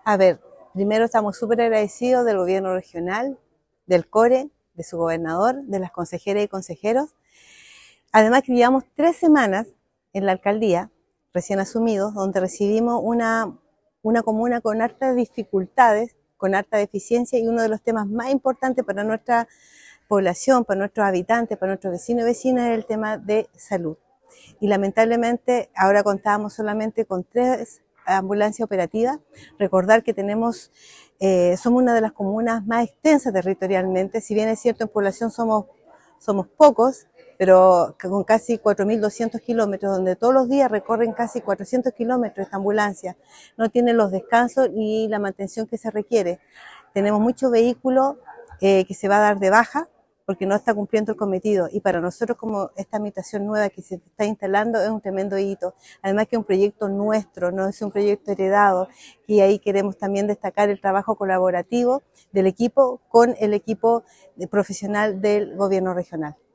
A ver, primero estamos súper agradecidos del gobierno regional, del CORE, de su gobernador, de las consejeras y consejeros. Además que llevamos 3 semanas en la alcaldía, recién asumidos, donde recibimos una comuna con hartas dificultades, con harta deficiencia, y uno de los temas más importantes para nuestra población, para nuestros habitantes, para nuestros vecinos y vecinas es el tema de salud. Y lamentablemente ahora contábamos solamente con 3 ambulancias operativas. Recordar que somos una de las comunas más extensas territorialmente, si bien es cierto en población somos pocos, pero con casi 4.200 kilómetros, donde todos los días recorren casi 400 kilómetros esta ambulancia. No tiene los descansos ni la mantención que se requiere. Tenemos muchos vehículos que se va a dar de baja porque no está cumpliendo el cometido, y para nosotros como esta habitación nueva que se está instalando es un tremendo hito. Además que es un proyecto nuestro, no es un proyecto heredado, y ahí queremos también destacar el trabajo colaborativo del equipo con el equipo profesional del gobierno regional.